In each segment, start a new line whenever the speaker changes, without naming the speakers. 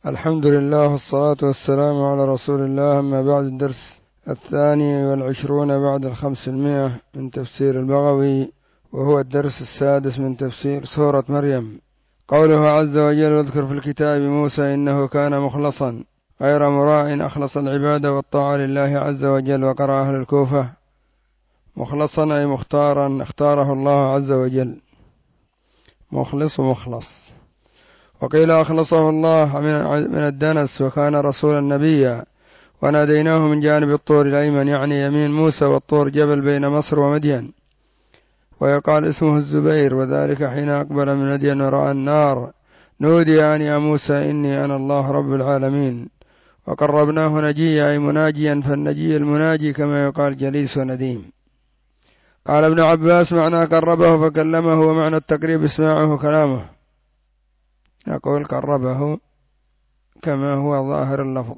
الحمد لله والصلاة والسلام على رسول الله. أما بعد، الدرس 22 بعد 500 من تفسير البغوي، وهو الدرس 6 من تفسير سورة مريم. قوله عز وجل: واذكر في الكتاب موسى إنه كان مخلصا غير مراء أخلص العبادة والطاعة لله عز وجل. وقرأ أهل الكوفة مخلصا أي مختارا اختاره الله عز وجل، مخلص ومخلص. وقيل أخلصه الله من الدنس، وكان رسولا نبيا. وناديناه من جانب الطور الأيمن، يعني يمين موسى، والطور جبل بين مصر ومدين. ويقال اسمه الزبير، وذلك حين أقبل من مدين ورأى النار نودي أن يا موسى إني أنا الله رب العالمين. وقربناه نجيا أي مناجيا، فالنجي المناجي كما يقال جليس ونديم. قال ابن عباس: معنى قربه فكلمه، ومعنى التقريب اسماعه كلامه. يقول قربه كما هو ظاهر اللفظ،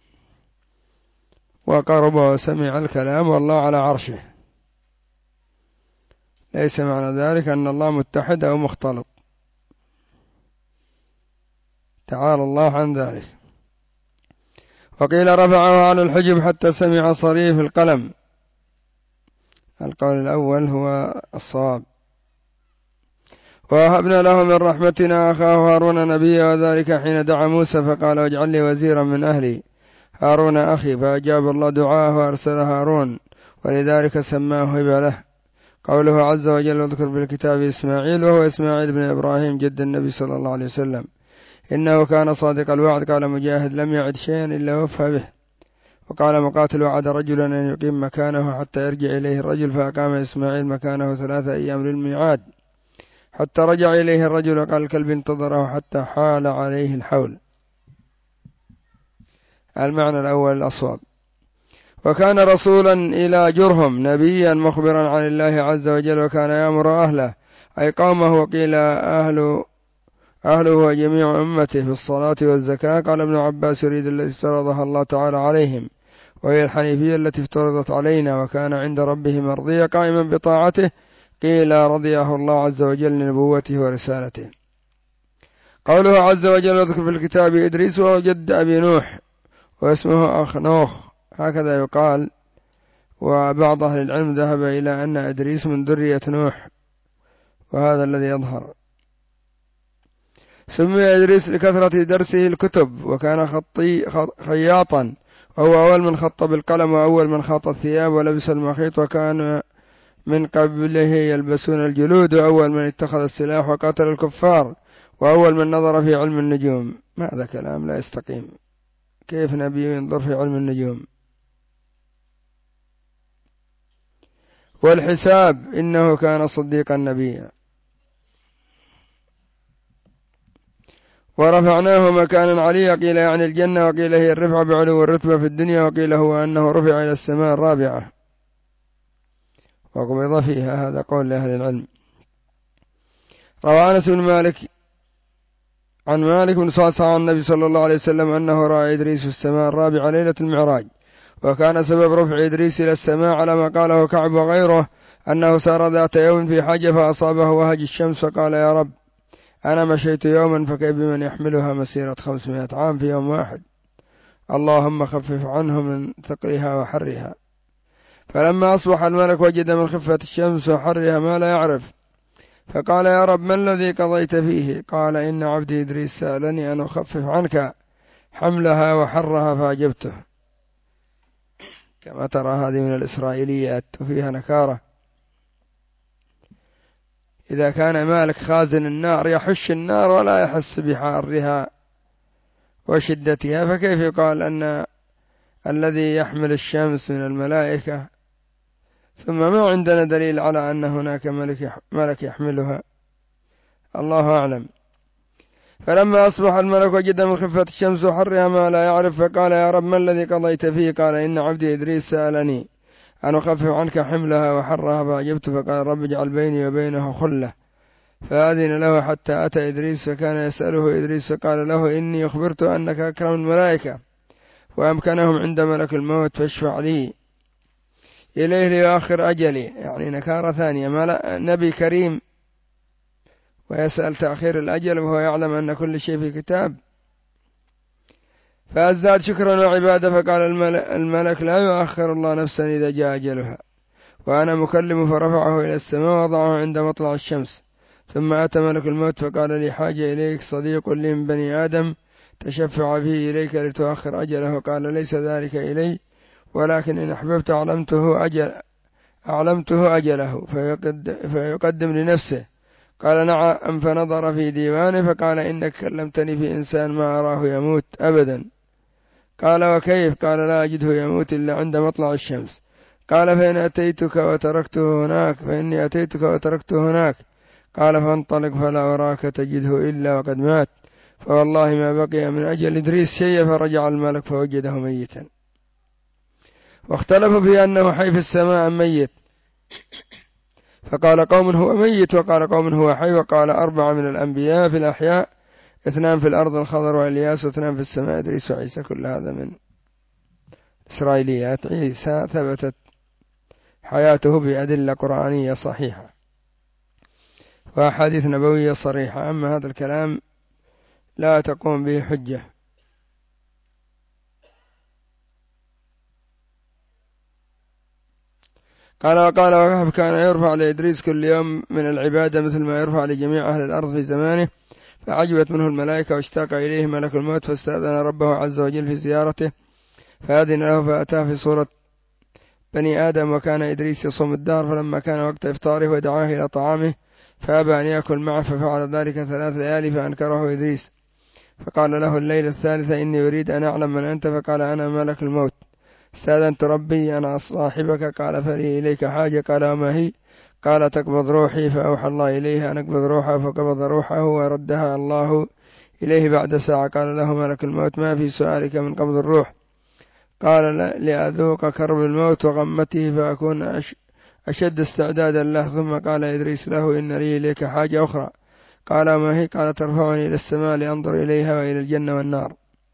وقرب وسمع الكلام والله على عرشه. ليس معنى ذلك أن الله متحد أو مختلط، تعالى الله عن ذلك. وقيل رفعه على الحجب حتى سمع صريف القلم. القول الأول هو الصواب. ووهبنا له من رحمتنا أخاه هارون نبيا، وذلك حين دعا موسى فقال: واجعل لي وزيرا من أهلي هارون أخي. فأجاب الله دعاءه وأرسل هارون، ولذلك سماه هبة له. قوله عز وجل: واذكر في الكتاب إسماعيل، وهو إسماعيل بن إبراهيم جد النبي صلى الله عليه وسلم، إنه كان صادق الوعد. قال مجاهد: لم يعد شيئا إلا وفى به. وقال مقاتل: وعد رجلا أن يقيم مكانه حتى يرجع إليه الرجل، فأقام إسماعيل مكانه 3 أيام للميعاد، حتى رجع إليه الرجل. وقال الكلب: انتظره حتى حال عليه الحول. المعنى الأول الأصواب. وكان رسولا إلى جرهم نبيا مخبرا عن الله عز وجل، وكان يأمر أهله أي قومه، وقيل أهله وجميع أمته في الصلاة والزكاة. قال ابن عباس: يريد التي افترضها الله تعالى عليهم، وهي الحنيفية التي افترضت علينا. وكان عند ربه مرضيا قائما بطاعته. قيل رضيه الله عز وجل لنبوته ورسالته. قوله عز وجل: واذكر في الكتاب إدريس، وهو جد أبي نوح، واسمه أخنوخ، هكذا يقال. وبعض أهل العلم ذهب إلى أن إدريس من ذرية نوح، وهذا الذي يظهر. سمي إدريس لكثرة درسه الكتب، وكان خياطا، وهو أول من خط بالقلم، وأول من خاط الثياب ولبس المخيط. وكان من قبله يلبسون الجلود، وأول من اتخذ السلاح وقاتل الكفار، وأول من نظر في علم النجوم. هذا كلام لا يستقيم. كيف نبي ينظر في علم النجوم والحساب؟ إنه كان صديقا نبيا. ورفعناه مكانا عليا، قيل يعني الجنة، وقيل هي الرفعة بعلو الرتبة في الدنيا، وقيل هو أنه رفع إلى السماء الرابعة وقبض فيها. هذا قول لأهل العلم. روى أنس بن مالك عن مالك بن صعصع عن النبي صلى الله عليه وسلم أنه رأى إدريس في السماء الرابعة ليلة المعراج. وكان سبب رفع إدريس إلى السماء على ما قاله كعب وغيره أنه سار ذات يوم في حاجة فأصابه وهج الشمس، فقال: يا رب، أنا مشيت يوما، فكيف بمن يحملها مسيرة 500 عام في يوم واحد؟ اللهم خفف عنه من ثقلها وحرها. فلما أصبح الملك وجد من خفة الشمس وحرها ما لا يعرف، فقال: يا رب، ما الذي قضيت فيه؟ قال: إن عبدي إدريس سألني أن أخفف عنك حملها وحرها فأجبته. كما ترى هذه من الإسرائيليات وفيها نكارة. إذا كان مالك خازن النار يحش النار ولا يحس بحارها وشدتها، فكيف يقال أن الذي يحمل الشمس من الملائكة؟ ثم ما عندنا دليل على أن هناك ملك يحملها، الله أعلم. فلما أصبح الملك وجد من خفة الشمس وحرها ما لا يعرف، فقال: يا رب، ما الذي قضيت فيه؟ قال: إن عبدي إدريس سألني أن أخفف عنك حملها وحرها فأجبت. فقال: رب، اجعل بيني وبينه خلة. فأذن له حتى أتى إدريس، فكان يسأله إدريس، فقال له: إني أخبرت أنك أكرم الملائكة وأمكنهم عند ملك الموت، فاشفع لي إليه ليؤخر أجلي. يعني نكارة ثانية، نبي كريم ويسأل تأخير الأجل وهو يعلم أن كل شيء في كتاب. فأزداد شكرا وعبادة، فقال الملك لا يؤخر الله نفسا إذا جاء أجلها، وأنا مكلم. فرفعه إلى السماء ووضعه عند مطلع الشمس. ثم أتى ملك الموت فقال لي حاجة إليك صديق لي من بني آدم تشفع فيه إليك لتؤخر أجله. قال ليس ذلك إلي، ولكن إن أحببت أعلمته أجله فيقدم لنفسه. قال نعم. فنظر في ديوانه فقال إنك كلمتني في إنسان ما أراه يموت أبدا. قال وكيف؟ قال لا أجده يموت إلا عند مطلع الشمس. قال فإني أتيتك وتركته هناك. قال فانطلق فلا وراك تجده إلا وقد مات. فوالله ما بقي من أجل إدريس شيء. فرجع الملك فوجده ميتا. واختلفوا في أنه حي في السماء ميت، فقال قوم هو ميت، وقال قوم هو حي، وقال 4 من الأنبياء في الأحياء، 2 في الأرض الخضر وإلياس، و2 في السماء إدريس وعيسى. كل هذا من إسرائيليات. عيسى ثبتت حياته بأدلة قرآنية صحيحة وأحاديث نبوية صريحة، أما هذا الكلام لا تقوم به حجة. قال وقال وهب كان يرفع لإدريس كل يوم من العبادة مثل ما يرفع لجميع أهل الأرض في زمانه. فعجبت منه الملائكة واشتاق إليه ملك الموت، فاستأذن ربه عز وجل في زيارته فأذن له فأتاه في صورة بني آدم. وكان إدريس يصوم الدهر، فلما كان وقت إفطاره ودعاه إلى طعامه فأبى أن يأكل معه، ففعل ذلك 3 ليالي فأنكره إدريس. فقال له الليلة الثالثة إني أريد أن أعلم من أنت. فقال أنا ملك الموت، استأذنت ربي أنا صاحبك. قال فلي إليك حاجة. قال وما هي؟ قال تقبض روحي. فأوحى الله إليه أن اقبض روحه، فقبض روحه وردها الله إليه بعد ساعة. قال له ملك الموت ما في سؤالك من قبض الروح؟ قال لأذوق كرب الموت وغمته فأكون أشد استعدادا له. ثم قال إدريس له إن لي إليك حاجة أخرى. قال ما هي؟ قال ترفعني إلى السماء لأنظر إليها وإلى الجنة والنار.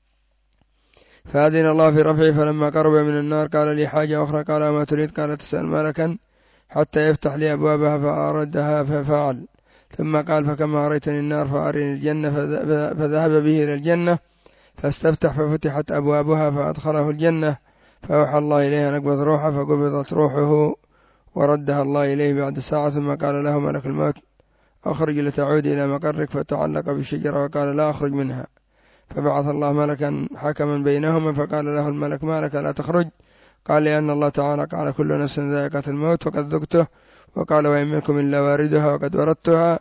فأذن الله في رفعه، فلما قرب من النار قال لي حاجة أخرى. قال ما تريد؟ قال تسأل ملكا حتى يفتح لي أبوابها فأردها ففعل. ثم قال فكما أريتني النار فأرني الجنة. فذهب به إلى الجنة فاستفتح ففتحت أبوابها فأدخله الجنة. فأوحى الله إليه أن اقبض روحه، فقبضت روحه وردها الله إليه بعد ساعة. ثم قال له ملك الموت أخرج لتعود إلى مقرك. فتعلق بالشجرة وقال لا أخرج منها. فبعث الله ملكا حكما بينهما، فقال له الملك ما لك لا تخرج؟ قال لأن الله تعالى قال كل نفس ذائقة الموت وقد ذقته، وقال وإن منكم إلا واردها وقد وردتها،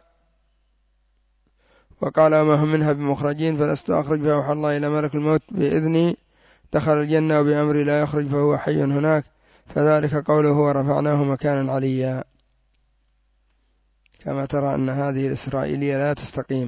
وقال وما هم منها بمخرجين فلست أخرج. فأوحى الله إلى ملك الموت بإذني دخل الجنة وبأمري لا يخرج فهو حي هناك. فذلك قوله ورفعناه مكانا عليا. كما ترى أن هذه الإسرائيلية لا تستقيم.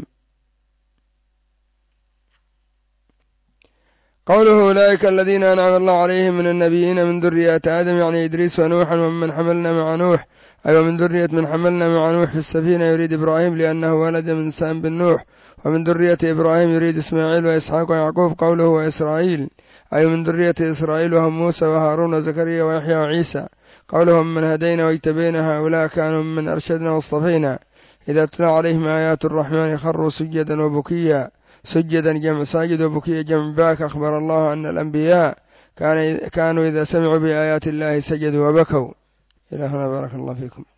قوله أولئك الذين أنعم الله عليهم من النبيين من ذرية آدم يعني إدريس ونوحا ومن حملنا مع نوح، أي ومن ذرية من حملنا مع نوح في السفينة، يريد إبراهيم لأنه ولد من سام بن نوح. ومن ذرية إبراهيم يريد إسماعيل وإسحاق ويعقوب. قوله وإسرائيل أي من ذرية إسرائيل وهم موسى وهارون وزكريا ويحيى وعيسى. قوله من هدينا واجتبينا هؤلاء كانوا من أرشدنا واصطفينا. إذا تتلى عليهم آيات الرحمن خروا سجدا وبكيا. سجدا جمع ساجد وبكيا جمع باك. أخبر الله أن الأنبياء كانوا إذا سمعوا بآيات الله سجدوا وبكوا. إلى هنا بارك الله فيكم.